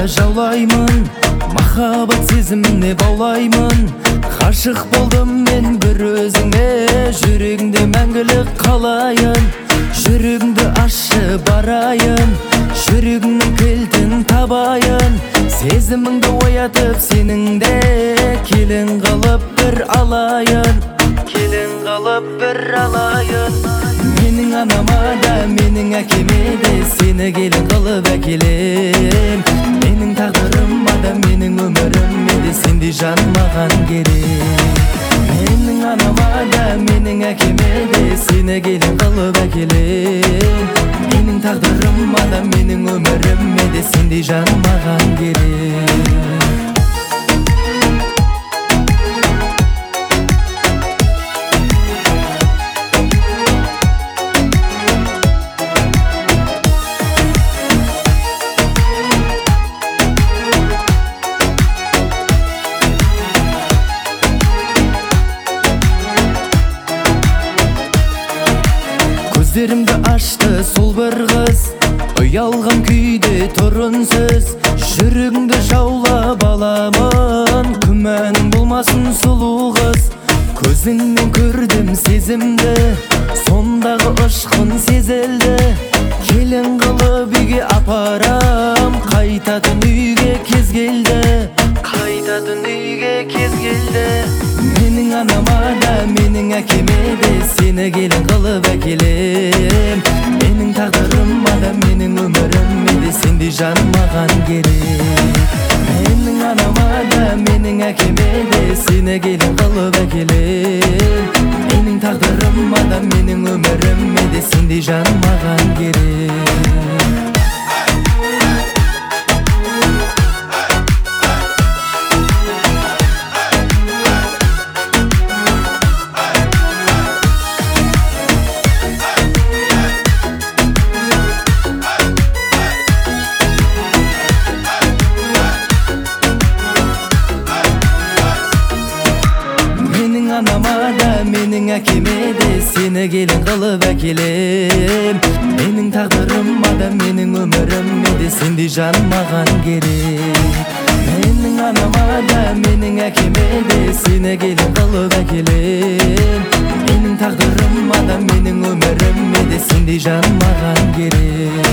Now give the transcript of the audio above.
жаулаймын, махаббат сезіміне баулаймын. Ғашық болдым мен бір өзіңе, жүрегіңде мәңгілік қалайын. Жүрегіңді ашы барайын, жүрегіңнің кілтін табайын. Сезіміңді оятып сеніңде, келін қалып бір алайын, келін қалып бір алайын. Менің анама да, менің әкеме де сені келін қылып әкелем. Менің тағдырыма да, менің өміріме де сендей жан маған керек. Менің анама да, менің әкеме де сені келін қылып әкелем. Менің тағдырыма да, менің өміріме де сендей жан маған керек. Көздерімді ашты сол бір қыз, ұялған күйде тұрынсыз. Жүрегіңді жаулап аламын, күмәнің болмасын сұлу қыз. Көзіңнен көрдім сезімді, сондағы ұшқын сезілді. Келін қылып үйге апарам, қайтатын үйге кез келді, қайтатын үйге кез келді. Менің анама да, менің әкеме де сені келін қылып әкелем. Менің тағдырыма да, менің өміріме де сендей жан маған керек. Менің анама да, менің әкеме де сені келін қылып әкелем. Менің тағдырыма да, менің өміріме де сендей жан маған керек. Анама да, менің әкеме де сені келін қылып әкелем. Менің тағдырыма да, менің өміріме де сендей жан маған керек. Менің анама да, менің әкеме де сені келін қылып әкелем. Менің тағдырыма да, менің өміріме де сендей жан маған керек.